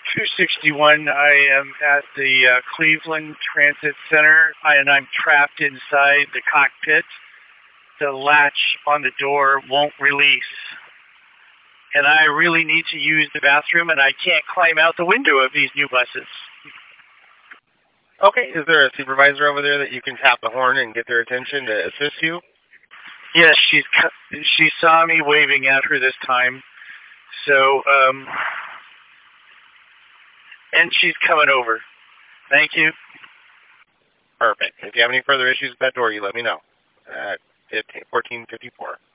261. I am at the Cleveland Transit Center, and I'm trapped inside the cockpit. The latch on the door won't release. And I really need to use the bathroom, and I can't climb out the window of these new buses. Okay, is there a supervisor over there that you can tap the horn and get their attention to assist you? Yes, she saw me waving at her this time. So, and she's coming over. Thank you. Perfect. If you have any further issues with that door, you let me know. It's 1454.